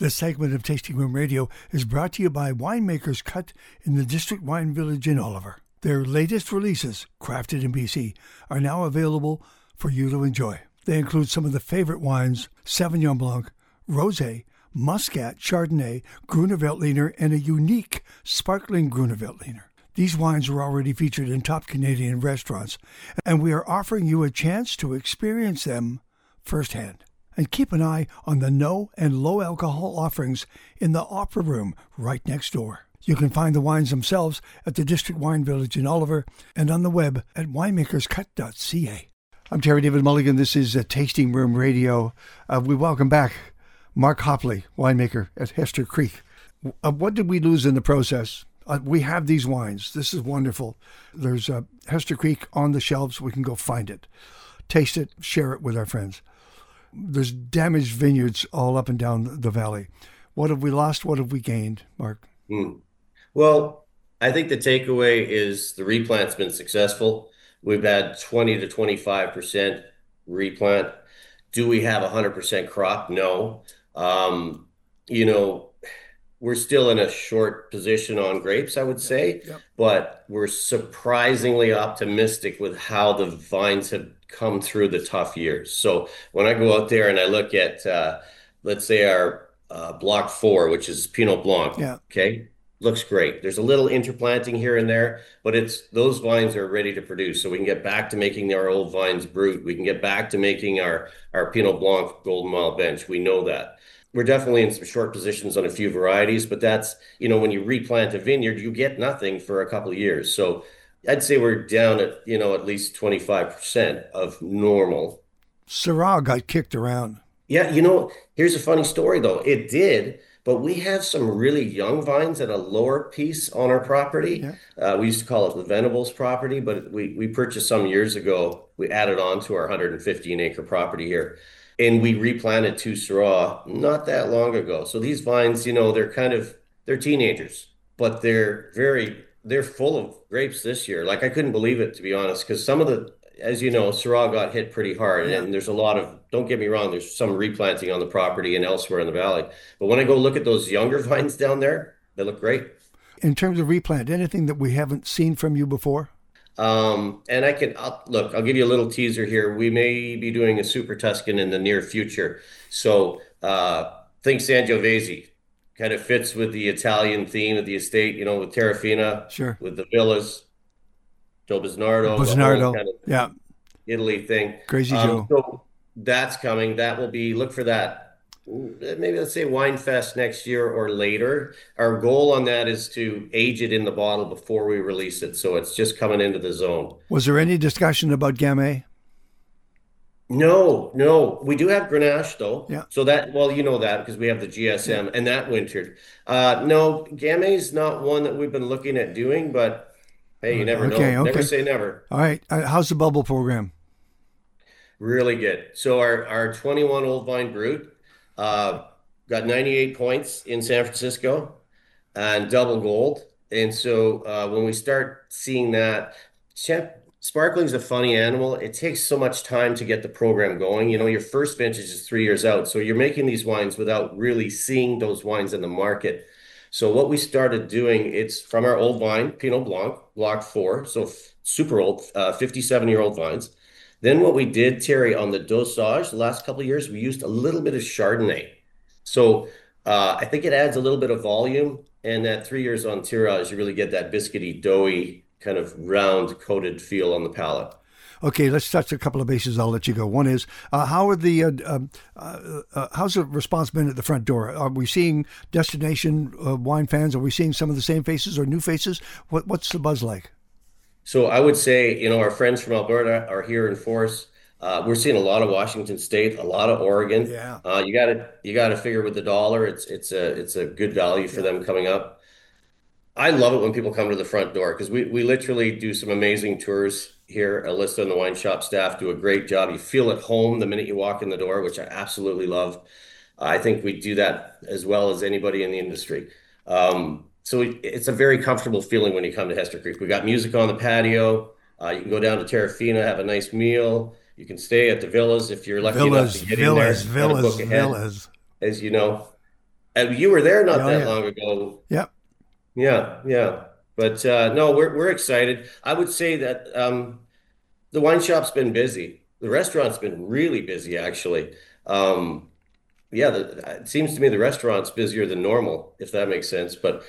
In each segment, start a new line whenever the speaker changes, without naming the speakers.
This segment of Tasting Room Radio is brought to you by Winemakers Cut in the District Wine Village in Oliver. Their latest releases, crafted in BC, are now available for you to enjoy. They include some of the favorite wines, Sauvignon Blanc, Rosé, Muscat, Chardonnay, Gruner Veltliner, and a unique sparkling Gruner Veltliner. These wines are already featured in top Canadian restaurants, and we are offering you a chance to experience them firsthand. And keep an eye on the no and low alcohol offerings in the Opera Room right next door. You can find the wines themselves at the District Wine Village in Oliver and on the web at winemakerscut.ca. I'm Terry David Mulligan. This is Tasting Room Radio. We welcome back Mark Hopley, winemaker at Hester Creek. What did we lose in the process? We have these wines. This is wonderful. There's Hester Creek on the shelves. We can go find it, taste it, share it with our friends. There's damaged vineyards all up and down the valley. What have we lost? What have we gained, Mark?
Well, I think the takeaway is the replant's been successful. We've had 20 to 25% replant. Do we have 100% crop? No. We're still in a short position on grapes, I would say, but we're surprisingly optimistic with how the vines have come through the tough years. So when I go out there and I look at, let's say our Block 4, which is Pinot Blanc, okay, looks great. There's a little interplanting here and there, but those vines are ready to produce. So we can get back to making our old vines brut. We can get back to making our Pinot Blanc Golden Mile Bench. We know that. We're definitely in some short positions on a few varieties, but that's, when you replant a vineyard, you get nothing for a couple of years. So I'd say we're down at, at least 25% of normal.
Syrah got kicked around.
Yeah, here's a funny story though. It did, but we have some really young vines at a lower piece on our property. Yeah. We used to call it the Venables property, but we purchased some years ago. We added on to our 115-acre property here. And we replanted 2 Syrah not that long ago. So these vines, they're teenagers, but they're full of grapes this year. Like I couldn't believe it, to be honest, because some of as you know, Syrah got hit pretty hard. Yeah. And there's a lot of, don't get me wrong, there's some replanting on the property and elsewhere in the valley. But when I go look at those younger vines down there, they look great.
In terms of replant, anything that we haven't seen from you before?
And I'll give you a little teaser here. We may be doing a Super Tuscan in the near future. So think Sangiovese kind of fits with the Italian theme of the estate, with Terrafina,
sure,
with the villas, Joe Bisnardo,
kind of
Italy thing.
Crazy Joe.
So that's coming. That will be, look for that. Maybe let's say Wine Fest next year or later. Our goal on that is to age it in the bottle before we release it. So it's just coming into the zone.
Was there any discussion about Gamay?
No. We do have Grenache though.
Yeah.
So that, that because we have the GSM and that wintered. No, Gamay's not one that we've been looking at doing, but hey, you never know. Okay. Never say never.
All right. How's the bubble program?
Really good. So our 21 Old Vine Brut, got 98 points in San Francisco and double gold. And so when we start seeing that, sparkling's a funny animal. It takes so much time to get the program going. Your first vintage is 3 years out. So you're making these wines without really seeing those wines in the market. So what we started doing, it's from our old vine, Pinot Blanc, Block 4. So super old, 57-year-old vines. Then what we did, Terry, on the dosage, the last couple of years, we used a little bit of Chardonnay. So I think it adds a little bit of volume. And at 3 years on tirage, you really get that biscuity, doughy, kind of round coated feel on the palate.
Okay, let's touch a couple of bases. I'll let you go. One is, how's the response been at the front door? Are we seeing destination wine fans? Are we seeing some of the same faces or new faces? What's the buzz like?
So I would say, our friends from Alberta are here in force. We're seeing a lot of Washington State, a lot of Oregon.
Yeah.
You got to figure with the dollar, it's a good value for them coming up. I love it when people come to the front door because we literally do some amazing tours here. Alyssa and the wine shop staff do a great job. You feel at home the minute you walk in the door, which I absolutely love. I think we do that as well as anybody in the industry. So it's a very comfortable feeling when you come to Hester Creek. We got music on the patio. You can go down to Terrafina, have a nice meal. You can stay at the villas if you're lucky enough to get in there. Villas,
as you know.
You were there not
Oh,
that
yeah.
long ago.
Yeah.
Yeah, yeah. But no, we're excited. I would say that the wine shop's been busy. The restaurant's been really busy, actually. Um, yeah, it seems to me the restaurant's busier than normal, if that makes sense. But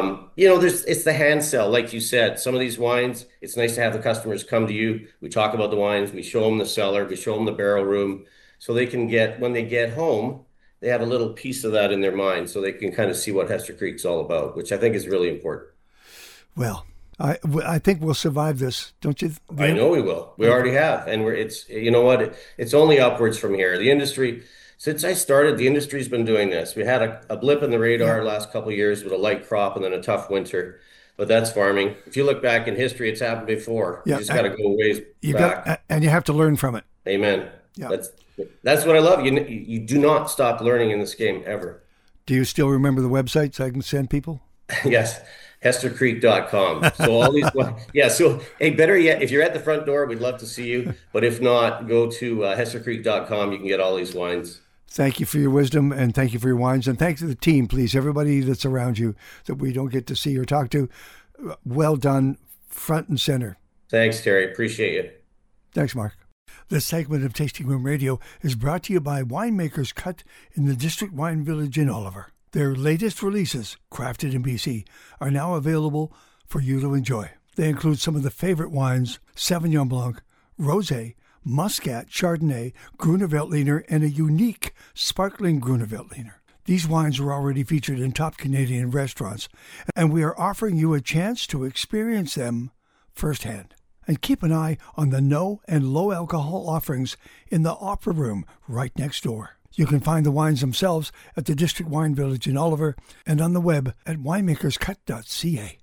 it's the hand sell, like you said. Some of these wines, it's nice to have the customers come to you. We talk about the wines, we show them the cellar, we show them the barrel room, so they can get when they get home, they have a little piece of that in their mind, so they can kind of see what Hester Creek's all about, which I think is really important.
Well, I think we'll survive this, don't you,
I
Dan?
know we will. We
Okay.
already have, and it's you know what? It's only upwards from here. The industry, since I started, the industry's been doing this. We had a blip in the
Yeah.
radar last couple of years with a light crop and then a tough winter, but that's farming. If you look back in history, it's happened before. You
Yeah.
just got to go ways
You got,
back.
and you have to learn from it.
Amen.
Yeah.
That's what I love. You do not stop learning in this game ever.
Do you still remember the website so I can send people?
Yes, hestercreek.com. So all these, yeah. So hey, better yet, if you're at the front door, we'd love to see you. But if not, go to hestercreek.com. You can get all these wines.
Thank you for your wisdom and thank you for your wines. And thanks to the team, please, everybody that's around you that we don't get to see or talk to. Well done, front and center.
Thanks, Terry. Appreciate you.
Thanks, Mark. This segment of Tasting Room Radio is brought to you by Winemakers Cut in the District Wine Village in Oliver. Their latest releases, crafted in BC, are now available for you to enjoy. They include some of the favorite wines, Sauvignon Blanc, Rosé, Muscat, Chardonnay, Gruner Veltliner, and a unique sparkling Gruner Veltliner. These wines are already featured in top Canadian restaurants, and we are offering you a chance to experience them firsthand. And keep an eye on the no and low alcohol offerings in the Opera Room right next door. You can find the wines themselves at the District Wine Village in Oliver and on the web at winemakerscut.ca.